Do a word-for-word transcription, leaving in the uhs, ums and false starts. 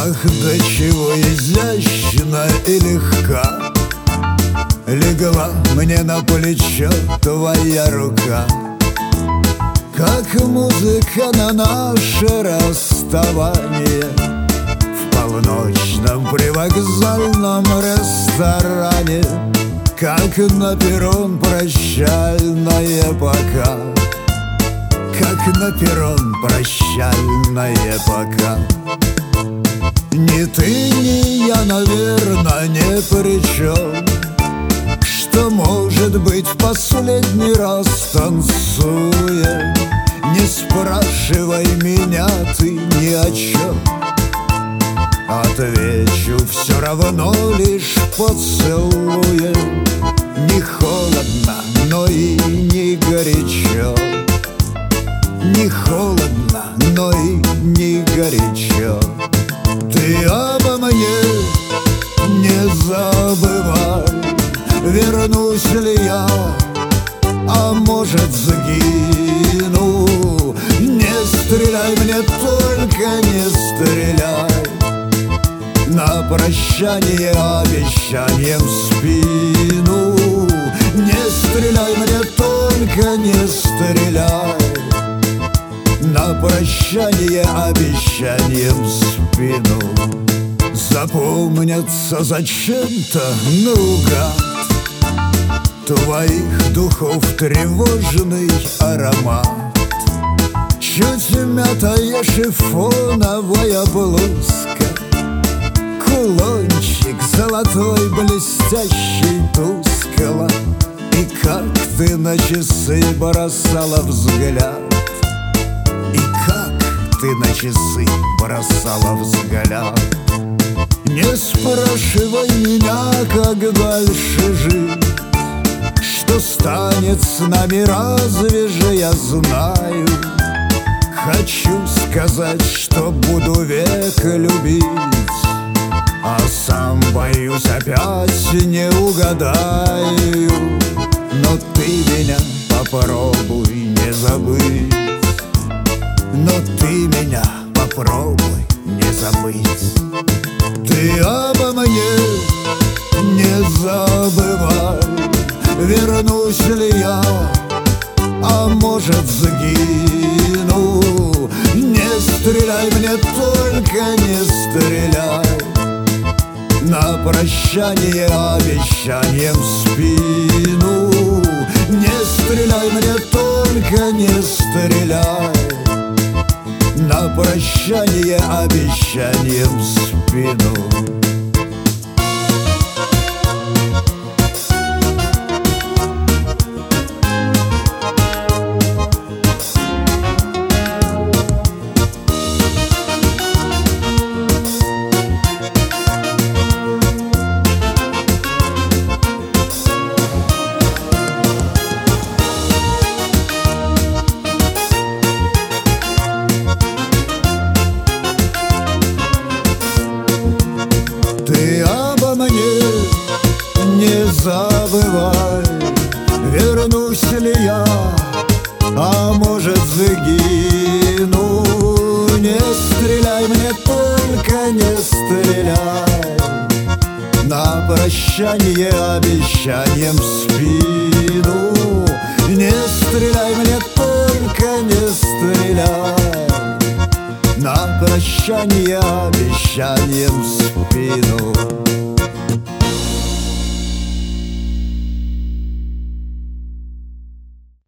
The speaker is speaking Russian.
Ах, до чего изящна и легка легла мне на плечо твоя рука, как музыка на наше расставание в полночном привокзальном ресторане, как на перрон прощальное пока, как на перрон прощальное пока. Ни ты, ни я, наверное, ни при чем, что, может быть, в последний раз танцуя. Не спрашивай меня ты ни о чем, отвечу все равно лишь поцелуем. Не холодно, но и не горячо, не холодно, но и не горячо. Ты обо мне не забывай, вернусь ли я, а может сгину. Не стреляй мне, только не стреляй, на прощание обещанием в спину. Не стреляй мне, только не стреляй, на прощание обещанием в спину. Запомнятся зачем-то наугад твоих духов тревожный аромат, чуть мятая шифоновая блузка, кулончик золотой блестящий тускло. И как ты на часы бросала взгляд, и как ты на часы бросала взгляд. Не спрашивай меня, как дальше жить, что станет с нами, разве же я знаю. Хочу сказать, что буду век любить, а сам боюсь опять не угадаю. Но ты меня попробуй не забыть, но ты меня попробуй не забыть. Ты обо мне не забывай, вернусь ли я, а может сгину. Не стреляй мне, только не стреляй, на прощание обещанием в спину. Не стреляй мне, только не стреляй, на прощание обещанием в спину. Ты обо мне не забывай, вернусь ли я, а может сгину. Не стреляй мне, только не стреляй, на прощание обещанием в спину. Не стреляй мне, только не стреляй, на прощание обещанием в спину.